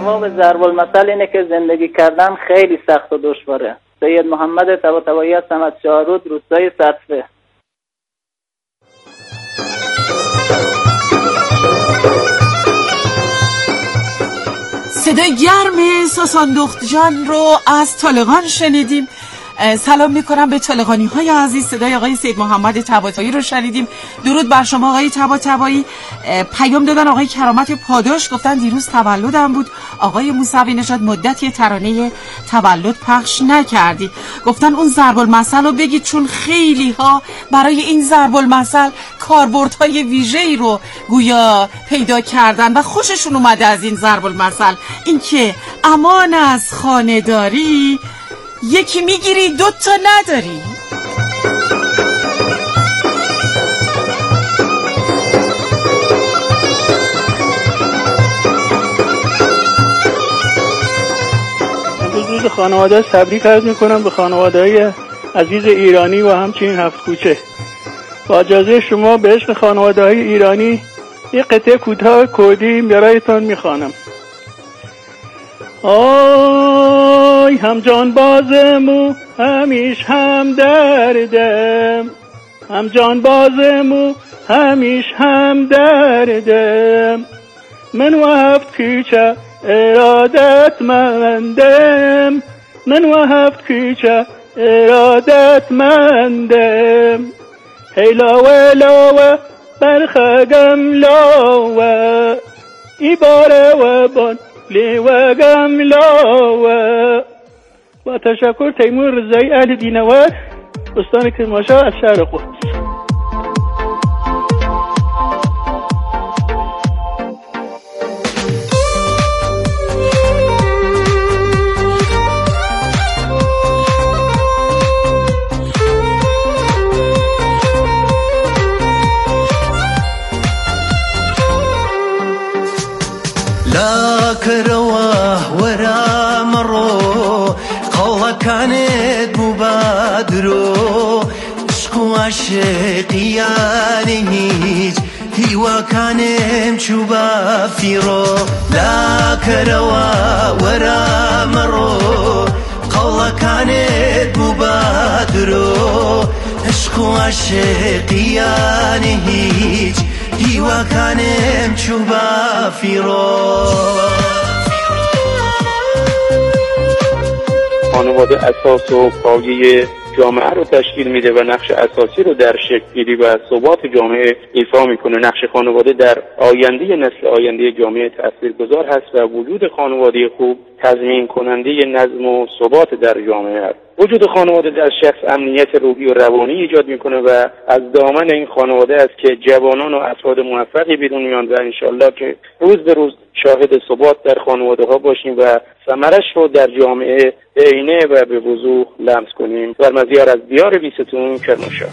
جواب ضرب المثل اینه که زندگی کردن خیلی سخت و دشواره. سید محمد طباطبایی هستم از شاهرود، روستای سطفه. صدای گرم ساسان دخت جان رو از طالقان شنیدیم. سلام میکنم به طالقانی های عزیز. صدای آقای سید محمد طباطبایی رو شنیدیم. درود بر شما آقای طباطبایی. پیام دادن آقای کرامت پاداش، گفتن دیروز تولدم بود آقای موسوی نژاد، مدتی ترانه تولد پخش نکردی. گفتن اون ضرب المثل رو بگید چون خیلی ها برای این ضرب المثل کاربردهای ویژه‌ای رو گویا پیدا کردن و خوششون اومده از این ضرب المثل. این که امان از خانه‌داری، یکی میگیری دوتا نداری. روز خانواده تبریک عرض میکنم به خانواده‌های عزیز ایرانی و همچنین هفت کوچه. با اجازه شما به عشق خانواده‌های ایرانی یک قطعه کوتاه کردی برایتان میخوانم. آی هم جان بازمو همیش هم دردم، هم جان بازمو همیش هم دردم، من و هفت کوچه ارادت مندم، من و هفت کوچه ارادت مندم، هیلاوه لاوه برخگم لاوه ایباره و بان لیوگم لاوه. با تشکر تیمور رضایی اهل دینوار، استان کرمانشاه از شهر قدس. لا كروه ورا مرو قوة كانت مبادرو عشق عشقياني هيج هيوا كانم شوبا فيرو. لا كروه ورا مرو قوة كانت مبادرو عشق عشقياني هيج هیوا کانم چوبا فیرو. خانواده اساس و پایه جامعه رو تشکیل میده و نقش اساسی رو در شکل‌گیری و ثبات جامعه ایفا میکنه. نقش خانواده در آینده نسل آینده جامعه تاثیرگذار هست و وجود خانواده خوب تضمین کننده نظم و ثبات در جامعه است. وجود خانواده در شخص امنیت روحی و روانی ایجاد میکنه و از دامن این خانواده است که جوانان و افراد موفقی بیرون میان و انشالله که روز به روز شاهد ثبات در خانواده ها باشیم و ثمرش رو در جامعه عینه و به وضوح لمس کنیم. برمزیار از دیار بیستون، کرمانشاه.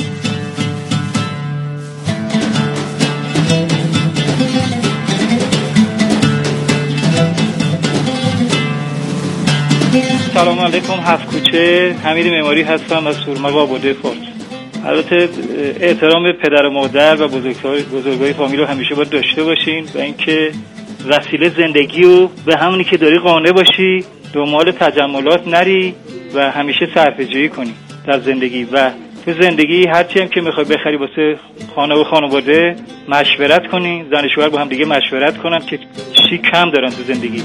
سلام علیکم هفت کوچه، حمید معماری هستم از سورمقا بوده فارس. البته احترام پدر و مادر و بزرگای فامیل رو همیشه باید داشته باشین و اینکه وسیله زندگی رو به همونی که داری قانع باشی، دنبال تجملات نری و همیشه صرفه‌جویی کنی در زندگی. و تو زندگی هرچی هم که میخوای بخری واسه خانه و خانواده مشورت کنی، زن و شوهر با هم دیگه مشورت کنن که چی کم دارن تو زندگی.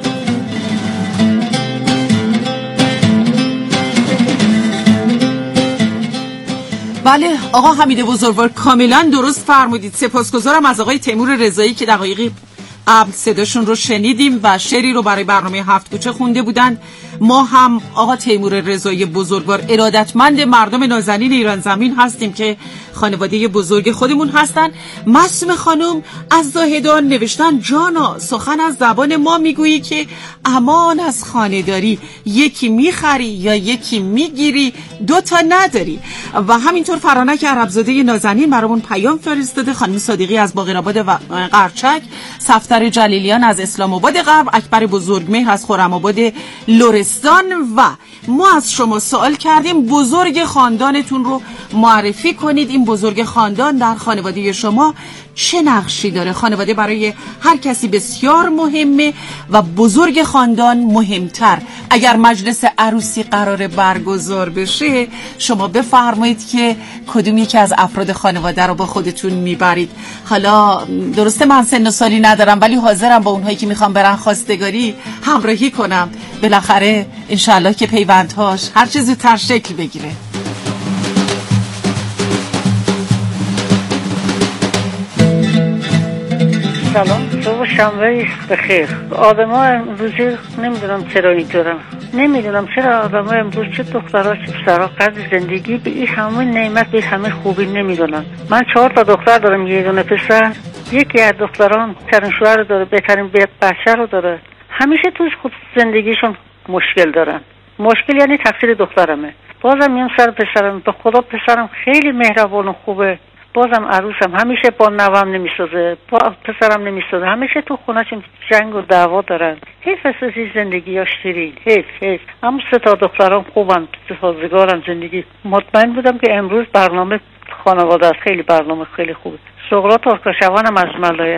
بله آقا حمید بزرگوار کاملا درست فرمودید. سپاسگزارم از آقای تیمور رضایی که دقایقی قبل صداشون رو شنیدیم و شعری رو برای برنامه هفت کوچه خونده بودن. ما هم آقا تیمور رضایی بزرگوار ارادتمند مردم نازنین ایران زمین هستیم که خانواده بزرگ خودمون هستن. معصومه خانم از زاهدان نوشتن جانا سخن از زبان ما میگویی که امان از خانه‌داری، یکی میخری یا یکی میگیری دوتا نداری. و همینطور فرانک عربزاده نازنین برامون پیام فرستاده. خانم صادقی از باقرآباد و قرچک، صفدر جلیلیان از اسلام آباد غرب، اکبر بزرگمهر از خرم‌آباد لرستان دوستان و ما از شما سوال کردیم بزرگ خاندانتون رو معرفی کنید. این بزرگ خاندان در خانواده شما چه نقشی داره؟ خانواده برای هر کسی بسیار مهمه و بزرگ خاندان مهمتر. اگر مجلس عروسی قرار برگزار بشه شما بفرمایید که کدوم یکی از افراد خانواده رو با خودتون میبرید. حالا درسته من سن و سالی ندارم ولی حاضرم با اونهایی که میخوام برن خواستگاری همراهی کنم. بالاخره انشالله که پیوندهاش هر چه زودتر شکل بگیره. سلام، صبح شنبه بخیر. آدم ها امروزی نمیدونم چرا اینطورم، نمیدونم چرا آدم ها امروز چه دخترها چه پسرها قدر زندگی به این همه نعمت به همه خوبی نمیدونن. من 4 تا دختر دارم، یه دونه پسر. یکی از دختران بهترین شوهر رو داره، بهترین بچه رو داره. همیشه توش خود زندگیشون مشکل دارن. مشکل یعنی تقصیر دخترمه. بازم میام سر پسرم، به خدا پسرم خیلی مهربان و خوبه. بازم عروسم همیشه با نوام نمیسازه، با پسرم نمیسازه، همیشه تو خونه‌شون جنگ و دعوا دارن. حیف از زندگی ها شیرین، حیف. اما 3 تا دخترام خوبن، سازگارن زندگی. مطمئن بودم که امروز برنامه خانواده است، خیلی برنامه خیلی خوبه. سقراط ترکشوانم از ملایه.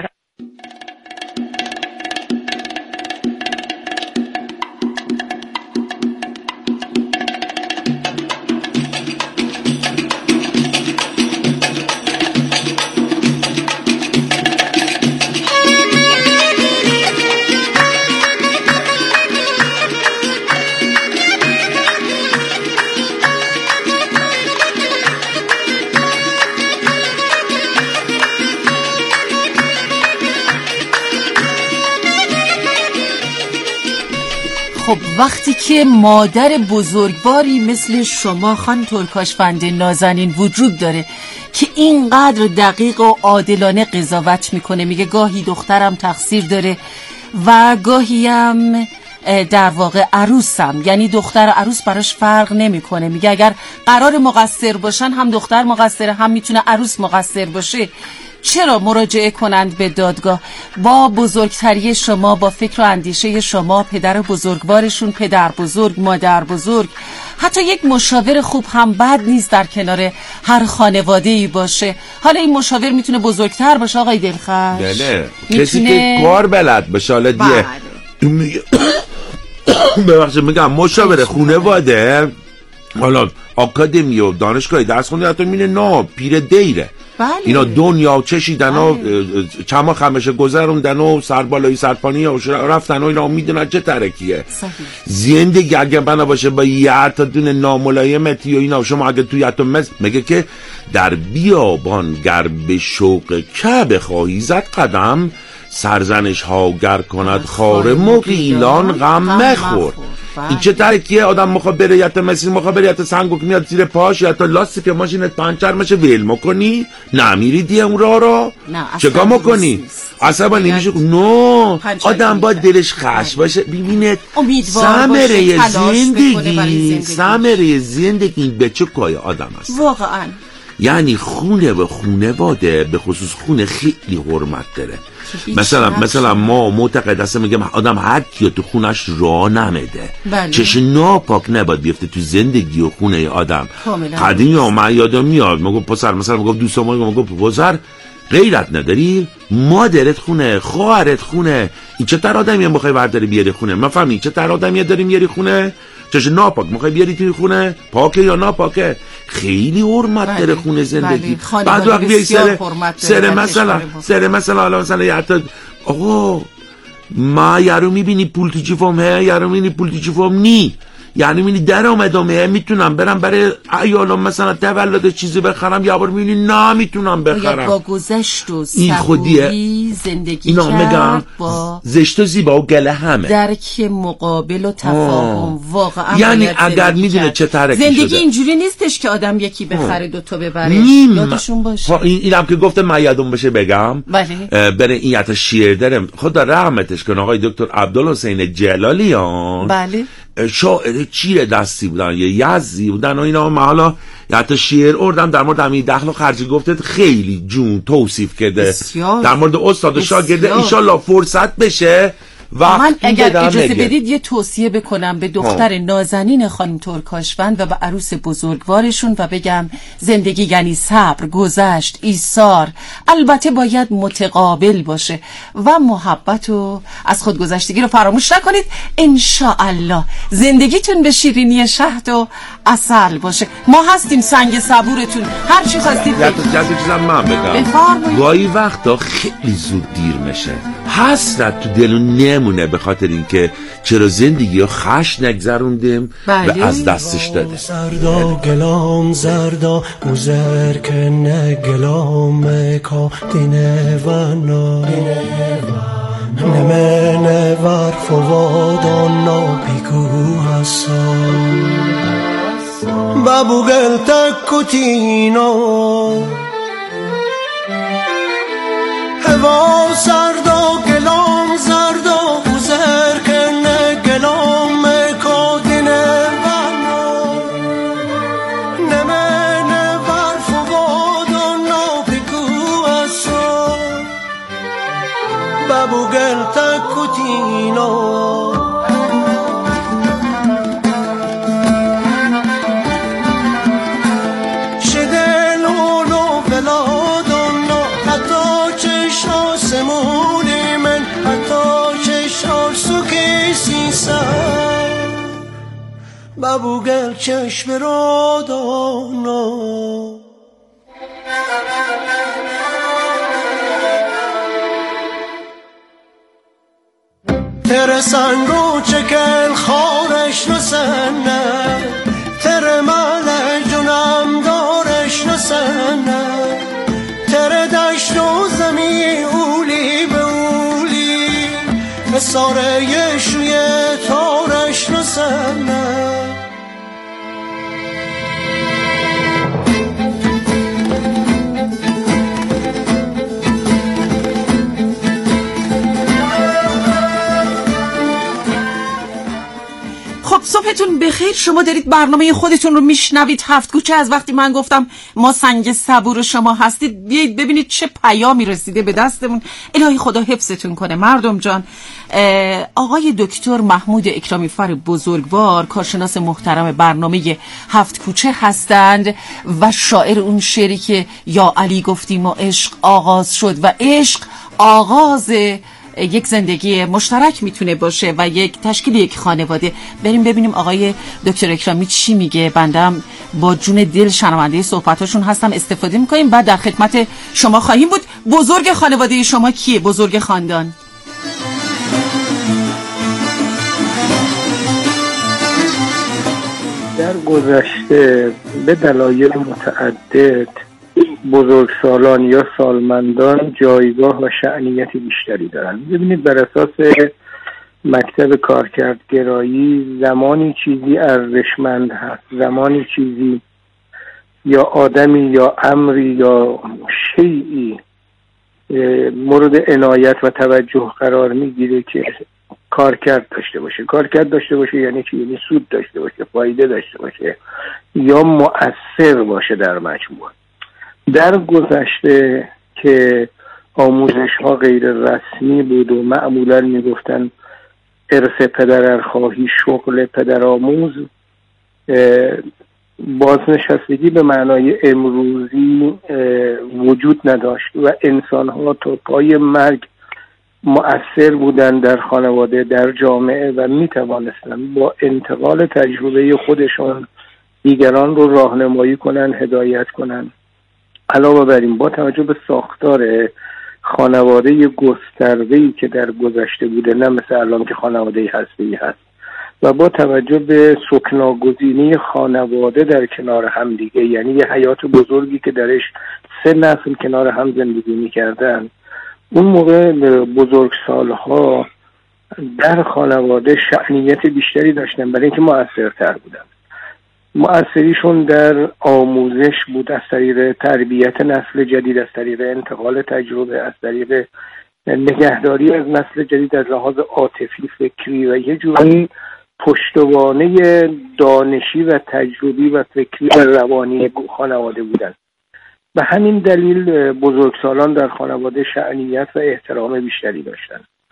خب وقتی که مادر بزرگواری مثل شما خانم ترکاشفند نازنین وجود داره که اینقدر دقیق و عادلانه قضاوت میکنه، میگه گاهی دخترم تقصیر داره و گاهی هم در واقع عروسم، یعنی دختر و عروس براش فرق نمیکنه، میگه اگر قرار مقصر باشن هم دختر مقصره هم میتونه عروس مقصر باشه. چرا مراجعه کنند به دادگاه؟ با بزرگتری شما، با فکر و اندیشه شما، پدر بزرگوارشون، پدر بزرگ، مادر بزرگ، حتی یک مشاور خوب هم بد نیست در کنار هر خانواده‌ای باشه. حالا این مشاور میتونه بزرگتر باشه آقای دلخش، بله کسی که کار بلد باشه. حالا دیگه ببخشید میگم مشاور خانواده، حالا آکادمی و دانشگاهی درس خونده، حتی مینه نه پیر دیره. بله. اینا دنیا چشیدن و چما خمشه گذروندن و سربالایی سرپانی و رفتن و اینا میدونن چه ترکیه. زندگی اگه بنا باشه با یه تا دونه ناملایمتی و اینا، شما اگه توی اتم میگه که در بیابان گر به شوق کعبه خواهی زد قدم، سرزنش ها گر کند خار مقیلان غم مخور. این چه ترکیه؟ آدم میخواد بره یت مسیر، میخواد بره یت سنگو که میاد زیر پاش، یا تا لاستیک ماشینت پنچر میشه ول میکنی، نمیری دیگه اون راه رو چیکار میکنی؟ عصبانی میشه. نو آدم باید دلش خش باشه. ببینید ثمره زندگی به چه کای آدم است واقعا. یعنی خونه و خونواده به خصوص خونه خیلی حرمت داره. مثلا ما معتقد هستم، میگم آدم هر کیو تو خونش راه نمیده. بله. چش ناپاک نباید بیفته تو زندگی و خونه آدم. قدیم ها من یادم میاد میگم پسر، مثلا میگم دوستام میگم پسر غیرت نداری؟ مادرت خونه، خواهرت خونه، این چه تر آدمیه میخوای برداری بیاری خونه؟ من فهمی چه تر آدمیه داری میاری خونه؟ چش ناپاک میخوای بیاری توی خونه؟ پاکه یا ناپاکه؟ خیلی حرمت داره خونه زندگی. بعد وقت بیای سر مثلا حالا مثلا یه حتی آقا ما یارو میبینی پول تو جیفم هه، یارو میبینی پول تو جیفم نی، یعنی میبینی در آمدم میتونم برم برای ایالم مثلا تولد چیزی بخرم، یا بار میبینی نه میتونم بخرم. با گذشت و این خودیه زندگی اینا کرد با زشت و زیبا و گله همه درک مقابل و تفاهم. واقعا یعنی اگر میدونه چه ترکی زندگی شده. اینجوری نیستش که آدم یکی بخره دوتا ببره. یادشون باشه. اینم که گفتم من یادم بشه بگم. بله. این یه شعر دارم، خدا رحمتش کنه، آقای دکتر عبدالحسین جلالیان. بله. شاعر چیره دستی بودن، یه یزدی بودن و اینا. من حالا یه شعر اردم در مورد همین دخل و خرجی، گفته خیلی جون توصیف کرده در مورد استاد و شاگرده. انشالله فرصت بشه من اگر اجازه بدید یه توصیه بکنم به دختر نازنین خانم ترکاشوند و به عروس بزرگوارشون و بگم زندگی یعنی صبر، گذشت، ایثار، البته باید متقابل باشه و محبت و از خودگذشتگی رو فراموش نکنید. انشاءالله زندگیتون به شیرینی شهد و عسل باشه. ما هستیم، سنگ صبورتون، هر چی خواستید جلد چیزم من بگم گاهی وقتا خیلی زود دیر میشه، حسرت تو دلون نمونه به خاطر اینکه چرا زندگی رو خش نگذروندیم و از دستش داده. زردا گلام زردا موزر که نگلام کا دینه و نا نمه ور فوادانا بیگو حسان بابو گل تکوتینو هوا سردا گلام زردا موزر که نگلام کا دینه و نا نمه ور فوادانا بیگو حسان بابو گل تکوتینو بابو گل چشم را دانا تر سنگو چکل خارش نسنه تر مال جونم دارش نسنه تر دشت و زمی اولی به اولی ساره یشوی تارش نسنه صبحتون بخیر. شما دارید برنامه خودتون رو میشنوید هفت کوچه. از وقتی من گفتم ما سنگ صبور شما هستید بیایید ببینید چه پیامی رسیده به دستمون. الهی خدا حفظتون کنه مردم جان. آقای دکتر محمود اکرامی فر بزرگوار کارشناس محترم برنامه هفت کوچه هستند و شاعر اون شعری که یا علی گفتیم و عشق آغاز شد و عشق آغاز یک زندگی مشترک میتونه باشه و یک تشکیل یک خانواده. بریم ببینیم آقای دکتر اکرامی چی میگه. بندم با جون دل شنونده صحبتاشون هستم، استفاده میکنیم بعد در خدمت شما خواهیم بود. بزرگ خانواده شما کیه؟ بزرگ خاندان؟ در گذشته به دلایل متعدد بزرگسالان یا سالمندان جایگاه و شأنیت بیشتری دارند. ببینید بر اساس مکتب کارکردگرایی زمانی چیزی ارزشمند هست، زمانی چیزی یا آدمی یا امری یا شیئی مورد عنایت و توجه قرار میگیره که کارکرد داشته باشه. کارکرد داشته باشه یعنی چی؟ یعنی سود داشته باشه، فایده داشته باشه یا مؤثر باشه در مجموع. در گذشته که آموزش ها غیر رسمی بود و معمولا میگفتن ارث پدرخواهی شغل پدرآموز، بازنشستگی به معنای امروزی وجود نداشت و انسان ها تا پای مرگ مؤثر بودن در خانواده، در جامعه و می توانستن با انتقال تجربه خودشان دیگران رو راهنمایی کنن، هدایت کنن. علاوه بر این با توجه به ساختار خانواده گسترده‌ای که در گذشته بوده، نه مثل الان که خانواده هسته‌ای هست، و با توجه به سکناگزینی خانواده در کنار هم دیگه، یعنی یه حیات بزرگی که درش 3 نسل کنار هم زندگی می‌کردن، اون موقع بزرگسال‌ها در خانواده شأنیت بیشتری داشتن برای اینکه مؤثرتر بودن. مؤثریشون در آموزش بود از طریق تربیت نسل جدید، از طریق انتقال تجربه، از طریق نگهداری از نسل جدید از لحاظ عاطفی، فکری و یه جوری پشتوانه دانشی و تجربی و فکری و روانی خانواده بودن. به همین دلیل بزرگسالان در خانواده شأنیت و احترام بیشتری داشتن.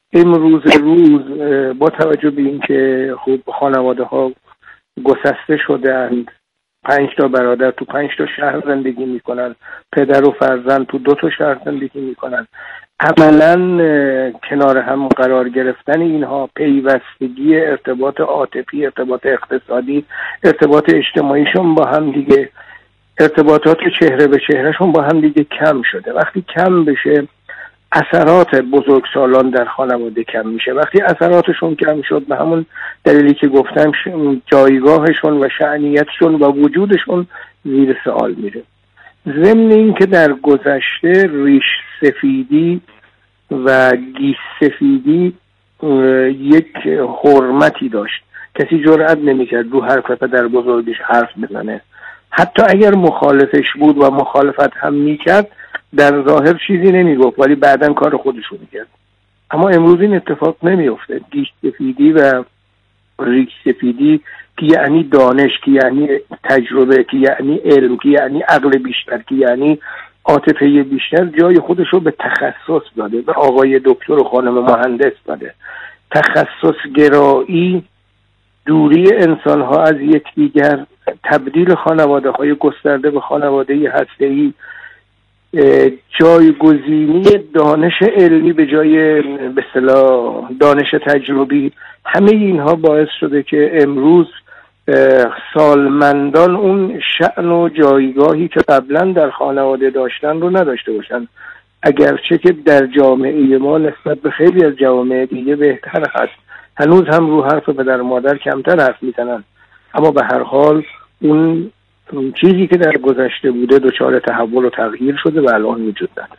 امروز روز با توجه به اینکه خب خانواده ها گسسته شدند، 5 تا برادر تو 5 تا شهر زندگی میکنن، پدر و فرزند تو 2 تا شهر زندگی میکنن، عملا کنار هم قرار گرفتن اینها، پیوستگی ارتباط عاطفی، ارتباط اقتصادی، ارتباط اجتماعیشون با هم دیگه، ارتباطات چهره به چهرهشون با هم دیگه کم شده. وقتی کم بشه اثرات بزرگسالان در خانواده کم میشه. وقتی اثراتشون کم شد، به همون دلیلی که گفتم جایگاهشون و شأنیتشون و وجودشون زیر سوال میره. ضمن این که در گذشته ریش سفیدی و گیس سفیدی یک حرمتی داشت، کسی جرئت نمیکرد رو حرف پدر بزرگش حرف بزنه، حتی اگر مخالفش بود و مخالفت هم میکرد در ظاهر چیزی نمیگفت ولی بعداً کار خودشو میکرد. اما امروز این اتفاق نمیفته. گیس سفیدی و ریش سفیدی که یعنی دانش، که یعنی تجربه، که یعنی علم، که یعنی عقل بیشتر، که یعنی عاطفه بیشتر، جای خودش رو به تخصص داده، به آقای دکتر و خانم مهندس داده. تخصص گرایی، دوری انسان ها از یکدیگر، تبدیل خانواده های گسترده به خانواده هسته‌ای، جایگزینی دانش علمی به جای به اصطلاح دانش تجربی، همه اینها باعث شده که امروز سالمندان اون شأن و جایگاهی که قبلا در خانواده داشتن رو نداشته باشن. اگرچه که در جامعه ما نسبت به خیلی از جوامع دیگه بهتر هست، هنوز هم رو حرف پدر و مادر کمتر حرف میزنن، اما به هر حال اون چیزی که در گذشته بوده دچار تحول و تغییر شده و الان وجود نداره.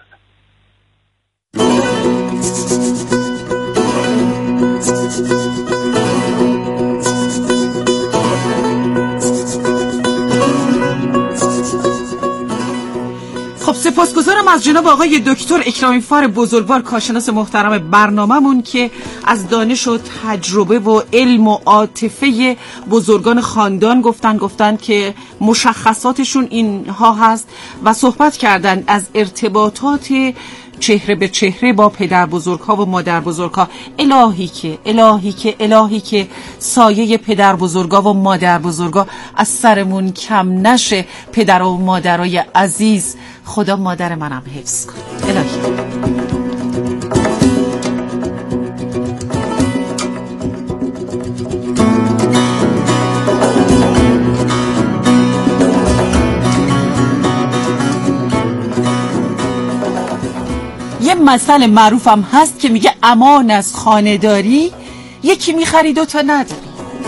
خب سپاسگزارم از جناب آقای دکتر اکرامی‌فر بزرگوار، کارشناس محترم برنامه‌مون، که از دانش و تجربه و علم و عاطفه بزرگان خاندان گفتن که مشخصاتشون اینها هست و صحبت کردن از ارتباطات چهره به چهره با پدر بزرگ‌ها و مادر بزرگ‌ها. الهی که سایه پدر بزرگا و مادر بزرگا از سرمون کم نشه. پدر و مادرای عزیز، خدا مادر منم حفظ کن. الهی یه مثل معروفم هست که میگه امان از خانه داری، یکی میخری 2 تا نداری.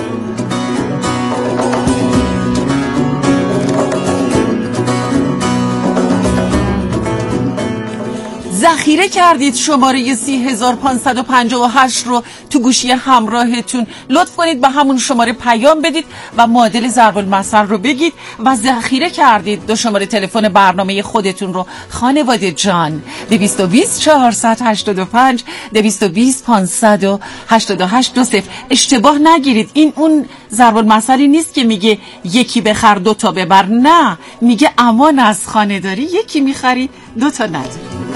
ذخیره کردید شماره 30558 رو تو گوشی همراهتون، لطف کنید به همون شماره پیام بدید و معادل ضرب المثل رو بگید و ذخیره کردید 2 شماره تلفن برنامه خودتون رو. خانواده جان 220 485 220 588. اشتباه نگیرید، این اون ضرب المثلی نیست که میگه یکی بخر 2 تا ببر، نه، میگه امان از خانه داری، یکی میخری 2 تا نداری.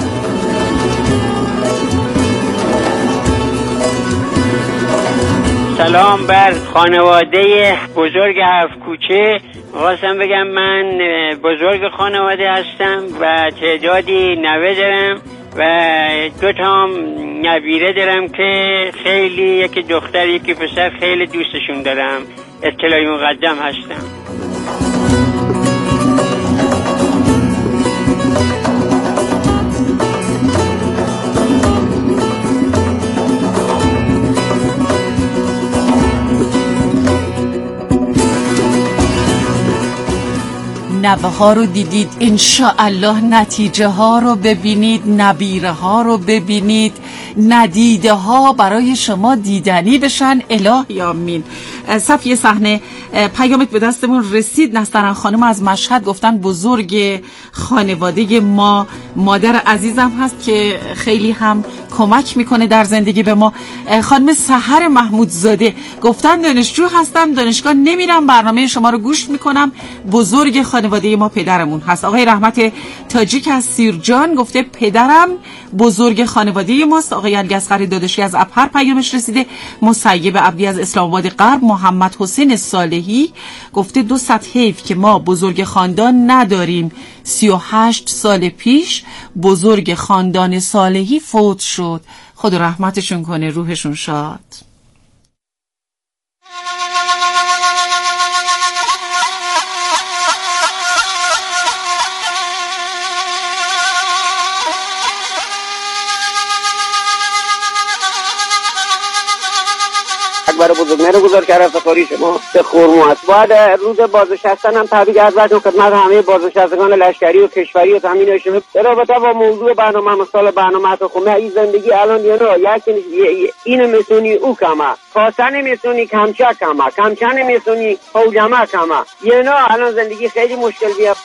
سلام بر خانواده بزرگ 7 کوچه. خواستم بگم من بزرگ خانواده هستم و تعدادی نوه دارم و 2 تا نبیره دارم که خیلی، یکی دختر یکی پسر، خیلی دوستشون دارم. اطلاعی مقدم هستم. نوه ها رو دیدید، انشاءالله نتیجه ها رو ببینید، نبیره ها رو ببینید، ندیده ها برای شما دیدنی بشن. الهی آمین. صفیه صحنه پیامت به دستمون رسید. نسترن خانم از مشهد گفتن بزرگ خانواده ما مادر عزیزم هست که خیلی هم کمک میکنه در زندگی به ما. خانم سحر محمودزاده گفتن دانشجو هستم، دانشگاه نمیرم، برنامه شما رو گوش میکنم، بزرگ خانواده ما پدرمون هست. آقای رحمت تاجیک از سیرجان گفته پدرم بزرگ خانواده ماست. آقای الگسخر داداشی از ابهر پیامش رسیده. مسیب عبدی از اسلام آباد غرب. محمد حسین صالحی گفته 200 حیف که ما بزرگ خاندان نداریم. 38 سال پیش بزرگ خاندان صالحی فوت شد. خدا رحمتشون کنه، روحشون شاد. اکبر بزرگمهر بزرگتر افتخاری شما به خرمو است. بعد روز بازنشستن هم تبریک عرض می‌کنم خدمت همه بازنشستگان لشکری و کشوری و تامین شما در رابطه با موضوع برنامه مثال برنامه تو خونه این زندگی الان این میتونی او کما خاصن میتونی کمچه کما کمچه میتونی حوجمه کما الان زندگی خیلی مشکل بیه.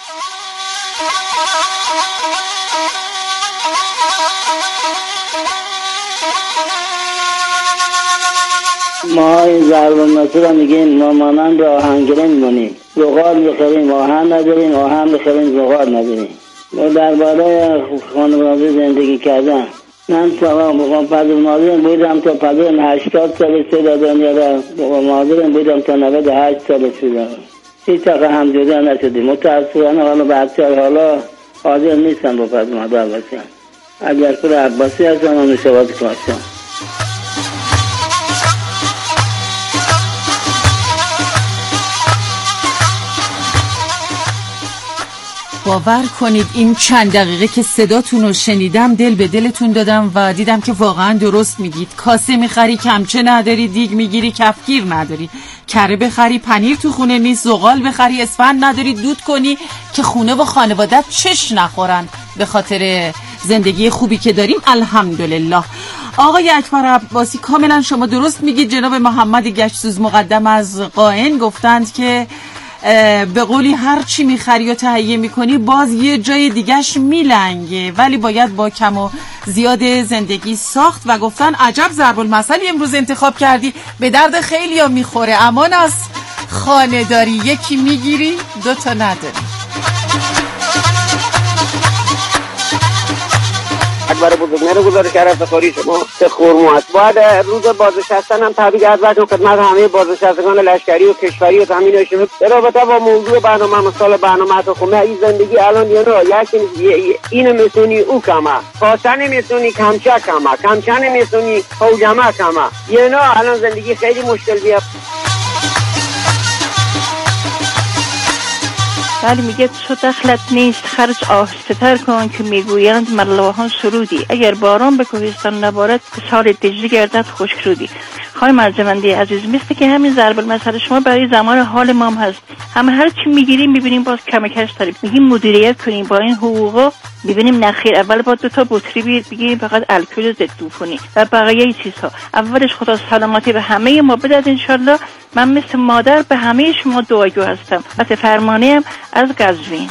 ما این ضرب المثل را میگیم ما مانند آهنگره میمونیم، زغال میخریم آهن نداریم، آهن میخریم زغال نداریم. ما درباره خانواده زندگی کردن من تا پدر مادرم بودم تا پدرم 80 سالش دادن را مادرم بودم تا 98 سالش بودم. هیچ وقت هم جدا نشدیم. متاسفانه حالا بچه‌ها حالا حاضر نیستن با پدر مادر باشن. اگر پر عباسی هستم و نشابات کاشم. باور کنید این چند دقیقه که صداتون رو شنیدم دل به دلتون دادم و دیدم که واقعا درست میگید. کاسه میخری کمچه نداری، دیگ میگیری کفگیر نداری، کره بخری پنیر تو خونه نیست، زغال بخری اسفند نداری دود کنی که خونه و خانوادت چش نخورن. به خاطر زندگی خوبی که داریم الحمدلله. آقای اکبر عباسی کاملا شما درست میگید. جناب محمد گشتسوز مقدم از قائن گفتند که به قولی هر چی میخری و تهیه میکنی باز یه جای دیگهش میلنگه، ولی باید با کم و زیاد زندگی ساخت. و گفتن عجب ضرب المثلی امروز انتخاب کردی، به درد خیلی ها میخوره. امان از خانه داری، یکی میگیری دوتا نداری. اکبر بزرگمهر بزرگتر افتخاری شما به خرمو است. بعد روز بازنشستن هم تبریک عرض می‌کنم خدمت همه بازنشستگان لشکری و کشوری و تامین شما در رابطه با موضوع برنامه مثال برنامه تو خونه این زندگی الان این میتونی او کما خاصن میتونی کمچه کما کمچه میتونی حوجمه کما الان زندگی خیلی مشکل بیه. ولی میگه تو دخلت نیست خرج آهسته تر کن که میگویند ملاحان سرودی، اگر باران به کوهستان نبارد که سال دجله گردد خشک رودی. خانم ارجمندی عزیز، مثل که همین ضرب المثل شما برای زمان حال ما هم هست. همه هر چی میگیریم میبینیم باز کم کش داریم. میگیم مدیریت کنیم با این حقوقا، میبینیم نخیر. اول با 2 تا بطری بگیریم فقط الکل ضد عفونی و بقیه چیزها. اولش خدا سلامتی به همه ما بده ان شاءالله. من مثل مادر به همه شما دعاگو هستم. مثل فرمانیم از قزوین.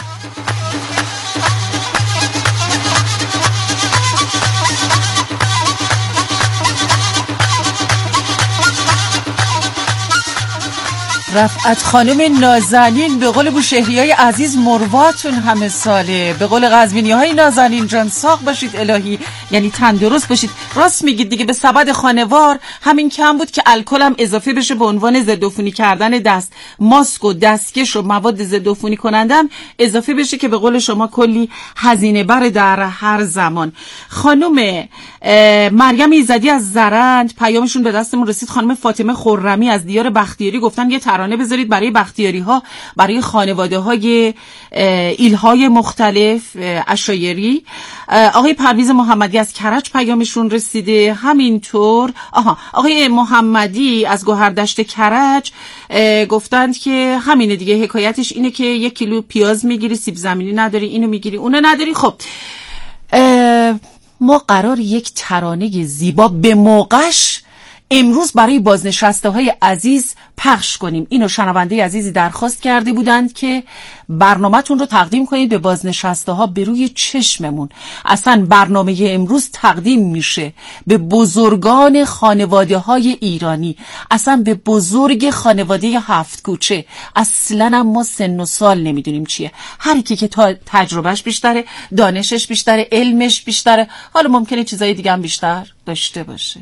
رفعت خانم نازنین به قول بوشهریای عزیز مرواتون همه ساله. به قول قزوینی‌های نازنین جان ساق باشید الهی، یعنی تندرست باشید. راست میگید دیگه، به سبد خانوار همین کم بود که الکل هم اضافه بشه به عنوان ضد عفونی کردن دست. ماسک و دستکش و مواد ضد عفونی کنندم اضافه بشه که به قول شما کلی هزینه بر در هر زمان. خانم مریم ایزدی از زرند پیامشون به دستمون رسید. خانم فاطمه خرمی از دیار بختیاری گفتن یه ترانه بذارید برای بختیاری ها، برای خانواده های ایلهای مختلف عشایری. آقای پرویز محمدی از کرج پیامشون رسیده. همینطور آقای محمدی از گوهردشت کرج گفتند که همینه دیگه، حکایتش اینه که 1 کیلو پیاز میگیری، سیب زمینی نداری، اینو میگیری اونو نداری. خب ما قرار یک ترانه زیبا به موقعش امروز برای بازنشسته های عزیز پخش کنیم. اینو شنونده عزیزی درخواست کرده بودند که برنامه‌تون رو تقدیم کنید به بازنشسته ها به روی چشممون. اصلا برنامه امروز تقدیم میشه به بزرگان خانواده های ایرانی، اصلا به بزرگ خانواده 7 کوچه. اصلا ما سن و سال نمیدونیم چیه، هر کی که تجربهش بیشتره، دانشش بیشتره، علمش بیشتره، حالا ممکنه چیزای دیگه هم بیشتر داشته باشه.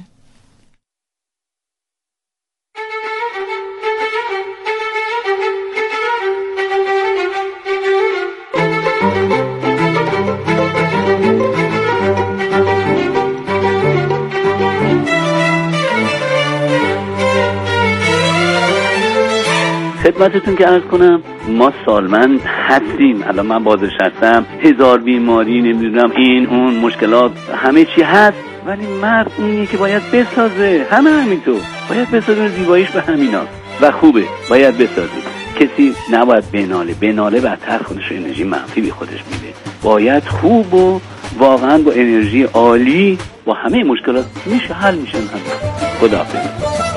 خدمتتون که عرض کنم ما سالمند هستیم. الان من بازنشستم، 1000 بیماری، نمیدونم این اون مشکلات همه چی هست، ولی مرد اونیه که باید بسازه. همه همینطور باید بسازه، زیباییش به همیناست و خوبه، باید بسازه. کسی نباید بناله بدتر خودش انرژی منفی به خودش میده. باید خوب و واقعا با انرژی عالی با همه مشکلات میشه حل میشن. خداحافظ.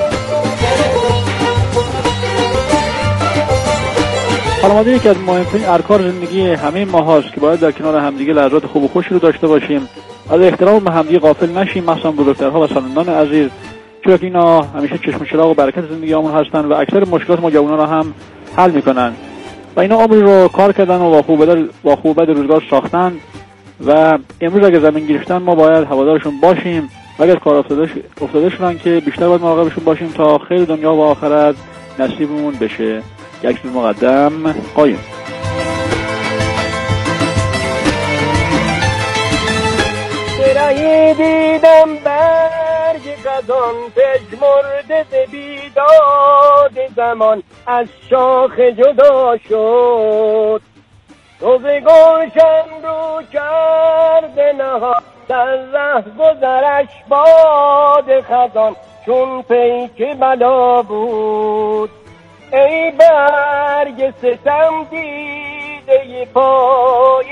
خانواده یکی از مهمترین ارکان زندگی همه ما هاست که باید در کنار همدیگه لحظات خوب و خوشی رو داشته باشیم. از احترام به همدیگه غافل نشیم، مخصوصا بزرگترها و سالمندان عزیز، چون که اینا همیشه چشم و چراغ و برکت زندگیمون هستن و اکثر مشکلات ما جوونا رو هم حل میکنن و اینا عمری رو کار کردن و با خوب بد روزگار ساختن و امروز اگه زمین گرفتن ما باید هوادارشون باشیم و اگر کار افتاده شدن که بیشتر باید مراقبشون باشیم تا خیر دنیا و آخرت نصیبمون بشه. یک سوز مقدم قایم. سرایی دیدم برگ خزان پژمرده ز بیداد زمان از شاخ جدا شد. روز گلشن رو کرده نهاد در ره گذرش باد خزان چون پیک بلا بود. ای برگ ستم دیده پاییزی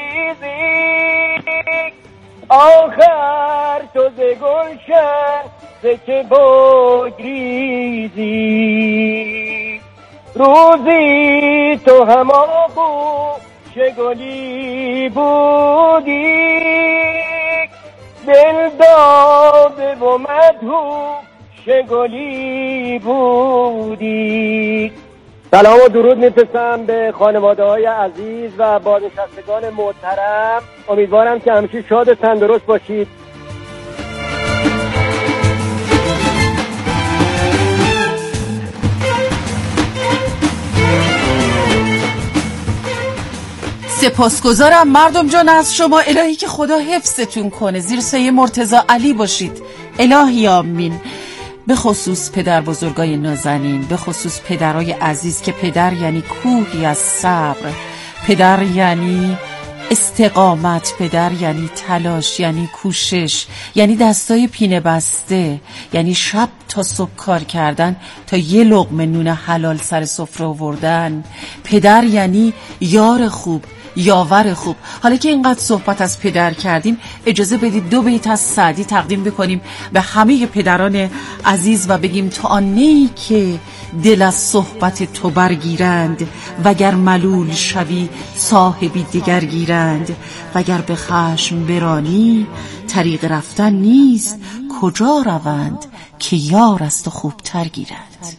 آخر تو ز گلشن ز که بگریزی. روزی تو هماغوش گلی بودی دل داده و مدهوش گلی بودی. سلام و درود میفرستم به خانواده های عزیز و بازنشستگان محترم. امیدوارم که همیشه شاد و تندرست باشید. سپاسگزارم مردم جان از شما. الهی که خدا حفظتون کنه، زیر سایه مرتضی علی باشید. الهی آمین. به خصوص پدر بزرگای نازنین، به خصوص پدرای عزیز که پدر یعنی کوهی از صبر، پدر یعنی استقامت، پدر یعنی تلاش، یعنی کوشش، یعنی دستای پینه بسته، یعنی شب تا صبح کار کردن تا یه لقمه نون حلال سر سفره آوردن. پدر یعنی یار خوب، یاور خوب. حالا که اینقدر صحبت از پدر کردیم، اجازه بدید 2 بیت از سعدی تقدیم بکنیم به همه پدران عزیز و بگیم تا آنی که دل از صحبت تو برگیرند، وگر ملول شوی صاحبی دیگر گیرند، وگر به خشم برانی طریق رفتن نیست، کجا روند که یار از تو خوبتر گیرند.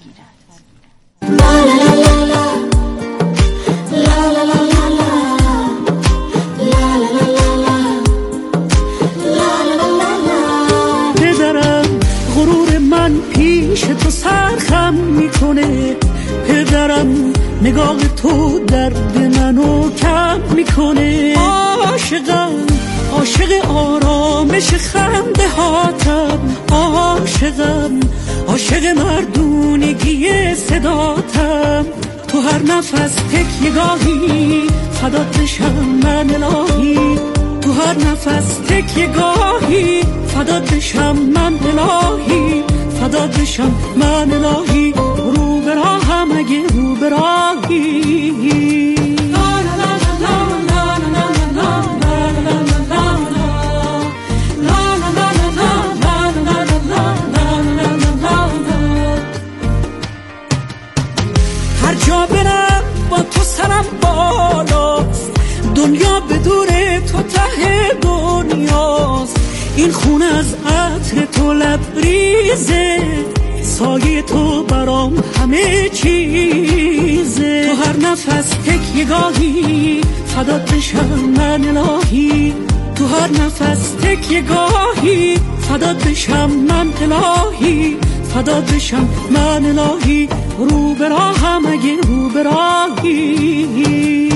پیش تو سرخم میکنه، پدرم نگاه تو درد منو کم میکنه. عاشقم عاشق آرامش خنده هاتم، عاشقم عاشق مردونگی صداتم. تو هر نفس تکیه‌گاهی فدات بشم من الهی، تو هر نفس تکیه‌گاهی فدات بشم من الهی، فدات بشم من الهی. رو به راهم اگه رو به راهی. این خونه از عطر تو لبریزه، سایه تو برام همه چیزه. تو هر نفس تکیه‌گاهی فدات بشم من الهی، تو هر نفس تکیه‌گاهی فدات بشم من الهی، فدات بشم من الهی. رو به راهم اگه رو به راهی